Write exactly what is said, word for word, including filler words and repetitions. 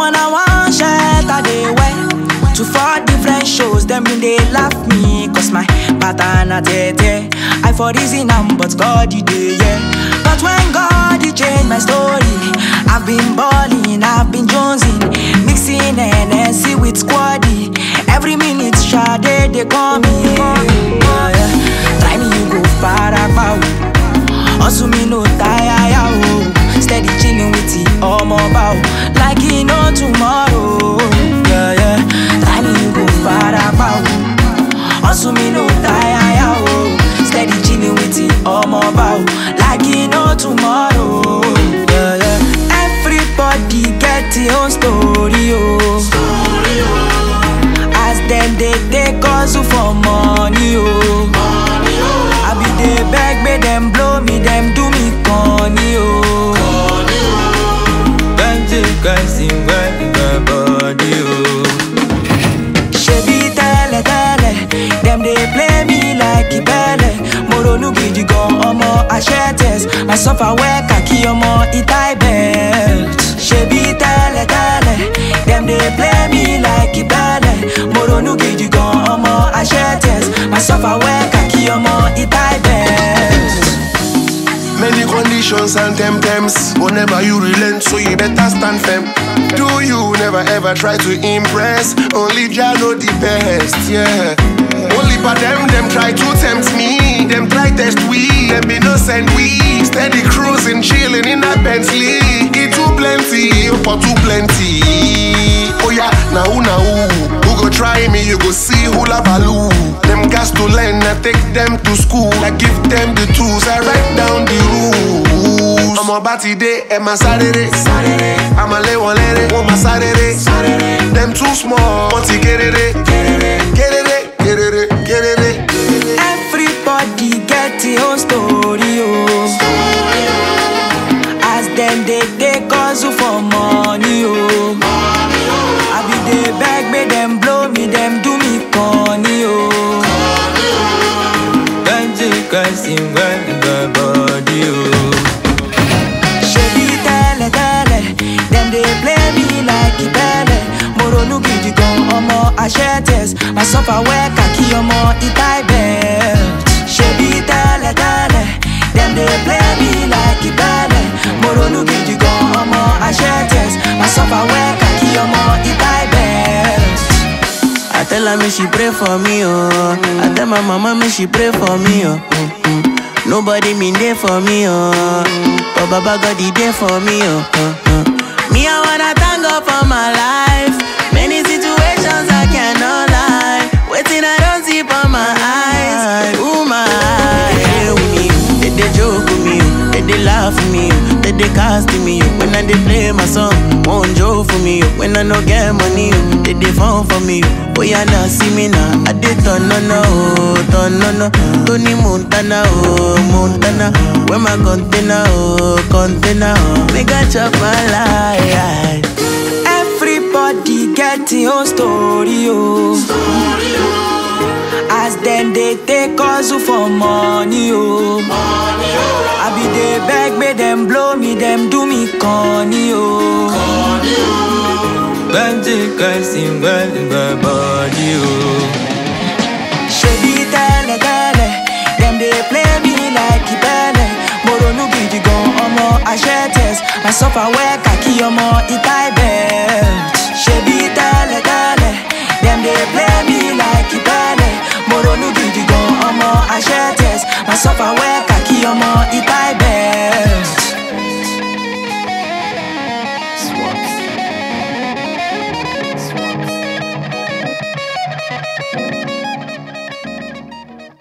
on a one shirt I dey wear to four different shows. Them been they laugh me cause my pattern a tete. I for reason am but God you dey yeah. But when God he changed my story, I've been balling, I've been jonesing, mixing N S C with squaddy. Every minute Sade they call me yeah, yeah. Try me you go far about. Also me no tire ya oh. Steady chilling with it all more bow like he know tomorrow. Yeah yeah. Try me you go far about. Also me no tire ya oh. Steady chilling with it all more bow like he know tomorrow. Yeah yeah. Everybody get your own story oh. Story, oh. As them they take us for money oh. Money, oh. I be they beg me them blow me them do me corny oh. Corny oh. Can't take I sing well in my body oh. Shebi tele tele, them they play me like Ibele. Moro nu gidi gon omo ashetes. I suffer work kaki omo itai belt. Shebi tele tele, them they play me like Ibele. Moro nu gidi gon omo ashetes. I suffer work kaki omo itai belt. Many conditions and temptams. Whenever you relent, so you better stand firm. Do you never ever try to impress? Only Jah know the best, yeah. Only for them, them try to tempt me. Them try test we, them be no send we. Steady cruising, chilling in that Bentley. It too plenty, for too plenty. Oh yeah, now who now who? Who go try me, you go see who la value. Them gas to learn, I take them to school. I give them the tools, I write down the rules. I'm a batty day and my Saturday. Saturday. I'm a lay one lady, on my Saturday. Saturday. Them too small, want to get it, get it, get it, get it, get it. Everybody get your own story oh. Story, oh. As them they take us for money oh. Money, oh. I be they beg me them blow me them do me corny oh. Corny, oh. Can't take I sing well in my body oh. Shebi tele tele, them they play me like Ibele. Moro nu gidi gon omo ashetes. I suffer work kaki omo itai belt. Shebi tele tele, them they play me like Ibele. Moro nu gidi gon omo ashetes. I suffer work kaki omo itai belt. I tell her me she pray for me oh. I tell my mama me she pray for me oh. Mm-hmm. Nobody mean there for me oh. But Baba God he there for me oh. Uh-huh. Me I wanna thank God for my life. Many situations I cannot lie. Waiting I don't see for my eyes. Ooh my eyes. They play with me, they, they joke with me, they, they laugh with me, they, they cast me. When I they play my song, won't joke for me. When I no get money, they, they phone for me. Oh yeah, now see me now. I did turn no no, turn no no. Tony Montana, oh Montana. Where my container, oh container. Oh. Make I chop my life. Everybody get your own story oh. Story, oh. As them they take us for money oh. Money, oh. I be they beg me them blow me them do me corny oh. Corny, oh. Can't take I sing well in my body oh. Shebi tele tele, them they play me like Ibele. Moro nu gidi gon omo ashetes. I suffer work kaki omo itai belt. Shebi tele tele, them they play me like Ibele. Moro nu gidi gon omo ashetes. I suffer work